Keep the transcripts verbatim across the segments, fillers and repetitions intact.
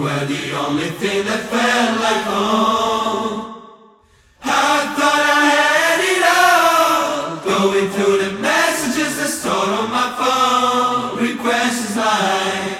were the only thing that felt like home. I thought I had it all, going through the messages that's stored on my phone. Requests like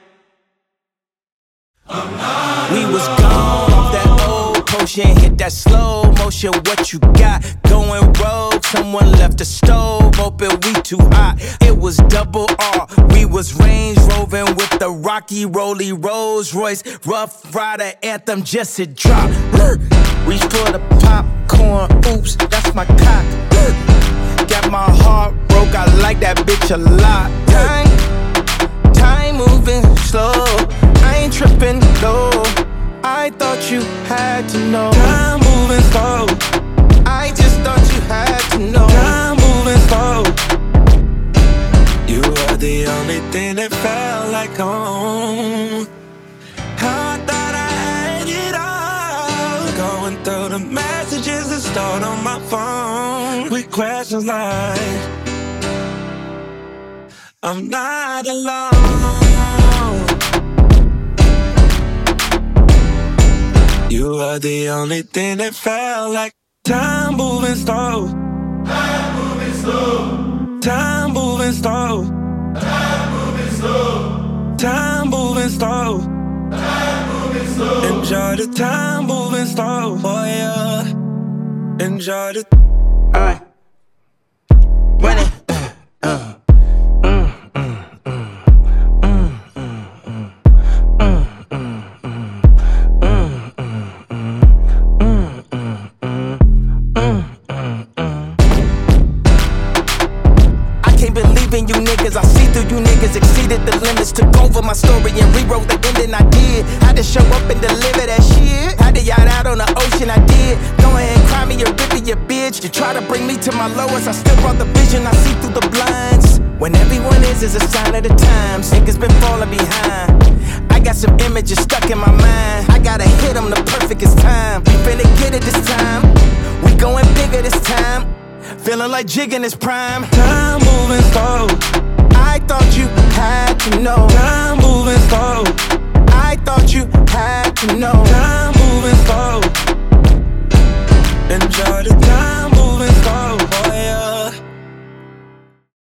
I'm not We was gone off that old potion, hit that slow motion. What you got going rogue? Someone left the stove open, we too hot. It was double R, we was Range Roving with the Rocky Rolly Rolls Royce. Rough Rider anthem just a drop. Reach for the popcorn, oops, that's my cock. Got my heart broke, I like that bitch a lot. Time, time moving slow, I ain't tripping low. I thought you had to know. Time moving slow, I just thought you had to know. Time moving slow, you were the only thing that felt like home. I thought I had it all, going through the messages that stored on my phone with questions like I'm not alone. You were the only thing that felt like time moving slow. time moving slow, Time moving slow. time moving slow, Time moving slow. time moving slow. Enjoy the time moving slow. Oh yeah. Enjoy the. Alright. Run it. Uh. You niggas, I see through you niggas, exceeded the limits, took over my story and rewrote the ending I did. Had to show up and deliver that shit. Had to yacht out on the ocean, I did. Go ahead and cry me a river, you bitch. You try to bring me to my lowest, I still brought the vision, I see through the blinds. When everyone is, is a sign of the times. Niggas been falling behind. I got some images stuck in my mind. I gotta hit them the perfectest time. We finna get it this time. We going bigger this time. Feeling like Jig in his prime. Time moving slow, I thought you had to know. Time moving slow,